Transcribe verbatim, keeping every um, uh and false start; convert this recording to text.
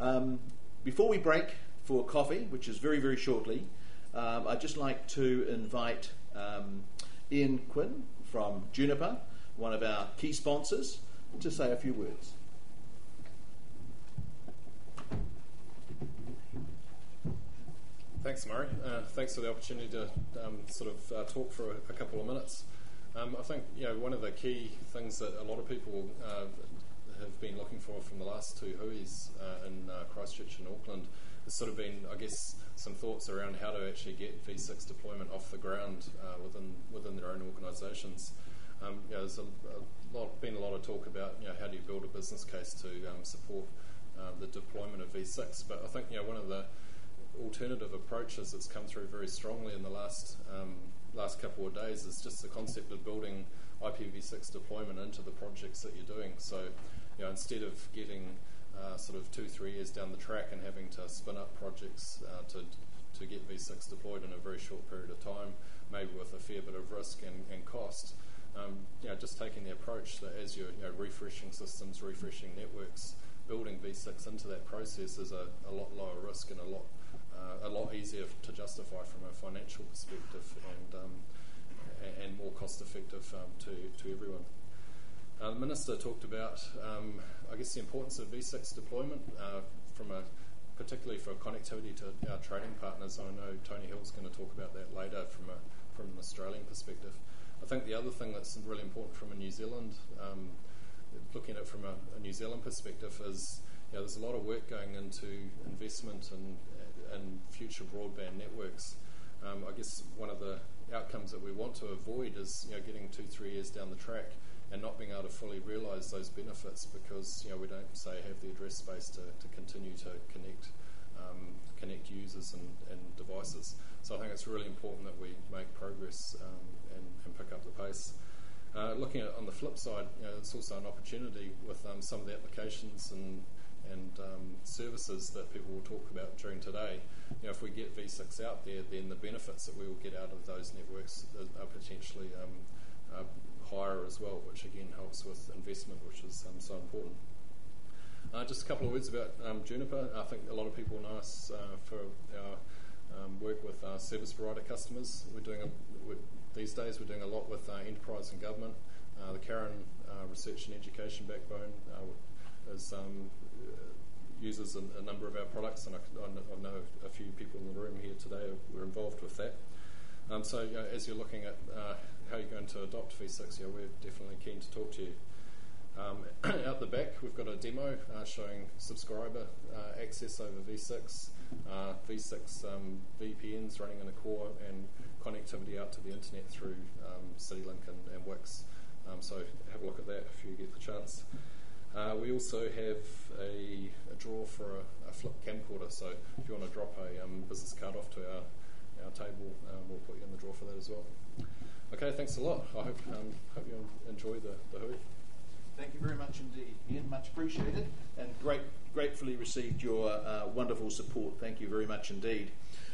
Um, before we break for coffee, which is very, very shortly, um, I'd just like to invite um, Ian Quinn from Juniper, one of our key sponsors, to say a few words. Thanks, Murray. Uh, thanks for the opportunity to um, sort of uh, talk for a, a couple of minutes. Um, I think you know one of the key things that a lot of people uh, have been looking for from the last two Huis uh, in uh, Christchurch and Auckland has sort of been, I guess, some thoughts around how to actually get V six deployment off the ground uh, within within their own organisations. Um, you know, there's a, a lot, been a lot of talk about you know how do you build a business case to um, support uh, the deployment of V six. But I think you know one of the alternative approaches that's come through very strongly in the last um, last couple of days is just the concept of building I P v six deployment into the projects that you're doing. So, you know, instead of getting uh, sort of two, three years down the track and having to spin up projects uh, to to get V six deployed in a very short period of time, maybe with a fair bit of risk and, and cost, um, you know, just taking the approach that as you're you know, refreshing systems, refreshing networks, building V six into that process is a, a lot lower risk and a lot Uh, a lot easier to justify from a financial perspective and um, and, and more cost effective um, to, to everyone. Uh, the Minister talked about, um, I guess, the importance of V six deployment, uh, from a particularly for connectivity to our trading partners. I know Tony Hill's going to talk about that later from a from an Australian perspective. I think the other thing that's really important from a New Zealand, um, looking at it from a, a New Zealand perspective, is you know, there's a lot of work going into investment and and future broadband networks. Um, I guess one of the outcomes that we want to avoid is you know getting two, three years down the track and not being able to fully realise those benefits because you know we don't say have the address space to, to continue to connect um, connect users and, and devices. So I think it's really important that we make progress um, and, and pick up the pace. Uh, looking at on the flip side, you know, it's also an opportunity with um, some of the applications and and um, services that people will talk about during today. You know, if we get V six out there, then the benefits that we will get out of those networks are potentially um, uh, higher as well, which again helps with investment, which is um, so important. Uh, just a couple of words about um, Juniper. I think a lot of people know us uh, for our um, work with uh, service provider customers. We're doing a, we're, these days we're doing a lot with uh, enterprise and government. Uh, the Karen uh, Research and Education backbone uh, is um, uses a, a number of our products, and I, I know a few people in the room here today were involved with that. Um, so you know, as you're looking at uh, how you're going to adopt V six, you know, we're definitely keen to talk to you. Um, out the back, we've got a demo uh, showing subscriber uh, access over V six, uh, V six um, V P Ns running in a core, and connectivity out to the internet through um, CityLink and, and Wix. Um, so have a look at that if you get the chance. Uh, we also have a, a draw for a, a flip camcorder, so if you want to drop a um, business card off to our, our table, um, we'll put you in the draw for that as well. Okay, thanks a lot. I hope um, hope you enjoy the, the Hui. Thank you very much indeed, Ian. Much appreciated, and great, gratefully received your uh, wonderful support. Thank you very much indeed.